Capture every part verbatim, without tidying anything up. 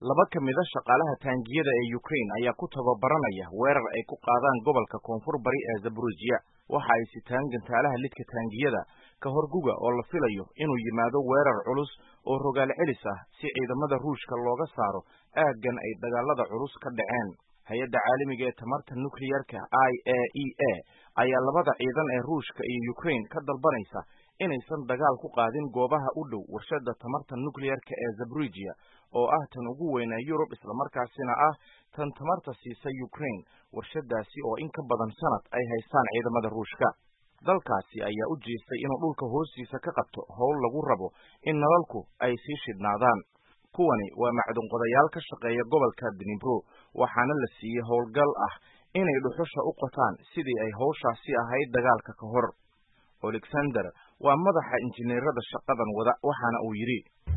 Laba ka mid ah shaqaalaha taangiyada ee Ukraine ayaa ku tababaranaya weerar ay ku qaadaan gobolka koonfur bari ee Zaporozhye. Waxa ay sitaan gantaalaha lidka taangiyada ka hor guga oo la filayo inuu yimaado weerar culus oo rogaal celis ah si ciidamada Ruushka looga saaro aaggan ay dagaalada culus ka dhaceen. Hay'adda caalamiga ee tamarta nuclear-ka I A E A ayaa labada ciidan ee Ruushka iyo Ukraine ka dalbanaysa inaysan dagaal ku qaadin goobaha u dhow warshadda tamarta nuclear-ka ee Zaporozhye oo ah tan ugu weyn ee Yurub isla markaasina ah tan tamarta siisa Ukraine. Warshadaasi oo in ka badan sanad ay haystaan ciidamada Ruushka. Dalkaasi ayaa u jeestay inuu dhulka hoostiisa ka qabto howl lagu rabo in nalalku ay sii shidhnaadaan. Kuwani waa macdun qodayaal ka shaqeeya gobolka Dnipro, waxaana la siiyey howlgal ah inay dhuxusha u qotaan sidii ay hawshaasi ahayd dagaalka ka hor. Alexander waa madaxa injineerada shaqadan wada, waxaana uu yidhi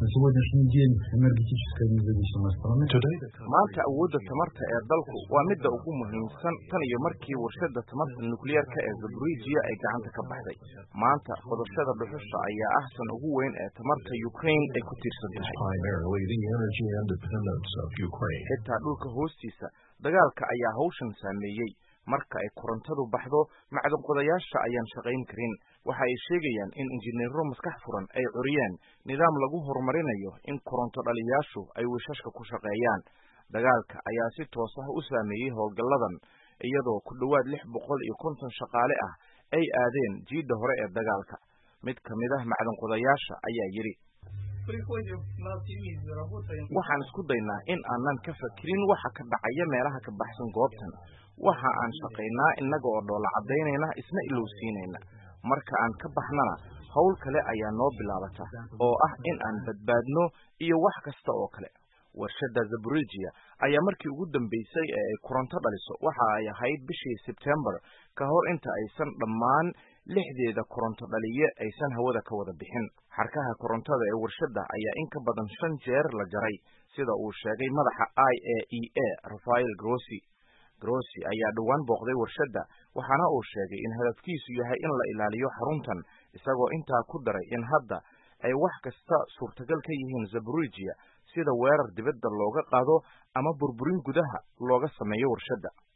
maanta awoodda tamarta ee dalku waa midda ugu muhiimsan tan iyo markii warshadda tamarta nuclear-ka ee Zaporozhye ay gacanta ka baxday. Maanta qodashada dhuxusha ayaa ah tan ugu weyn ee tamarta Ukraine ay ku tiirsan tahay. Xitaa dhulka hoostiisa dagaalka ayaa hawshan saameeyey. Marka ay korontadu baxdo, macdun qodayaasha ayaan shaqayn karin. Waxa ay sheegayaan in injineero maskax furan ay curiyeen nidaam lagu horumarinayo in koronto dhaliyaashu ay wiishashka ku shaqeeyaan. Dagaalka ayaa si toos ah u saameeyey howlgalladan, iyadoo ku dhowaad lix boqol iyo konton shaqaale ah ay aadeen jiidda hore ee dagaalka. Mid ka mid ah macdun qodayaasha ayaa yidhi waxaan isku daynaa in aanan ka fakirin waxa ka dhacaya meelaha ka baxsan goobtan. Waxa aan shaqaynaa innaga oo dhoola cadaynayna isna ilowsiinayna. Marka aan ka baxnana hawl kale ayaa noo bilaabata oo ah in aan badbaadno iyo wax kasta oo kale. Warshadda Zaporozhye ayaa markii ugu dambeysay ee ay koronto dhaliso waxa ay ahayd bishii September ka hor inta aysan dhammaan lixdeeda koronto dhaliye aysan hawada ka wada bixin. Xarkaha korontada ee warshadda ayaa in ka badan shan jeer la jaray, sida uu sheegay madaxa I A E A Rafael Grossi. Grossi ayaa dhowaan booqday warshadda, waxaana uu sheegay in hadafkiisu yahay in la ilaaliyo xaruntan, isagoo intaa ku daray in hadda ay wax kasta suurtagal ka yihiin Zaporozhye, sida weerar dibadda looga qaado ama burburin gudaha looga sameeyo warshadda.